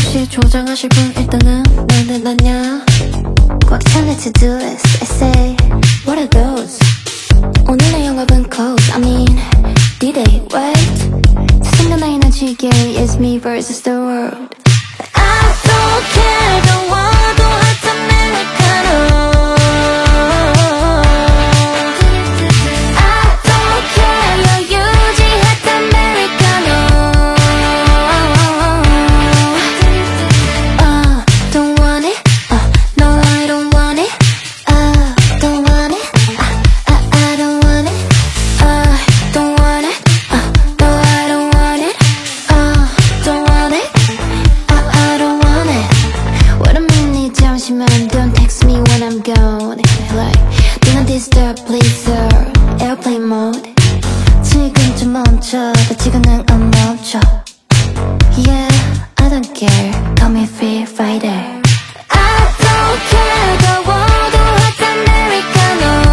혹시 조장하실 분 일단은 왜 내놨냐 꽉 찬 내 to-do list essay What are those 오늘의 영업은 close I mean did they wait 세상과 나의 나지게 It's me versus the world I don't care 더워도 hot Americano Don't text me when I'm gone Like, do not disturb please sir Airplane mode 지금 좀 멈춰 지금은 안 멈춰 Yeah, I don't care Call me free fighter I don't care 더워도 hot Americano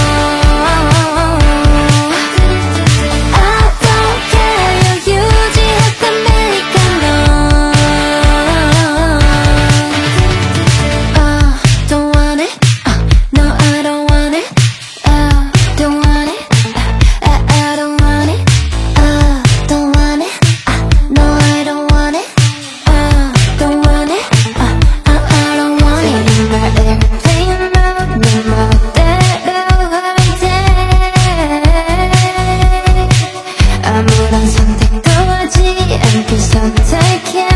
I don't care 유유지 hot Americano Don't want it, no I don't want it Don't want it, I don't want it Don't want it, no I don't want it Don't want it, I don't want it Sitting right there, playing around 내 멋대로 할 때 아무런 선택도 하지 않고 선택해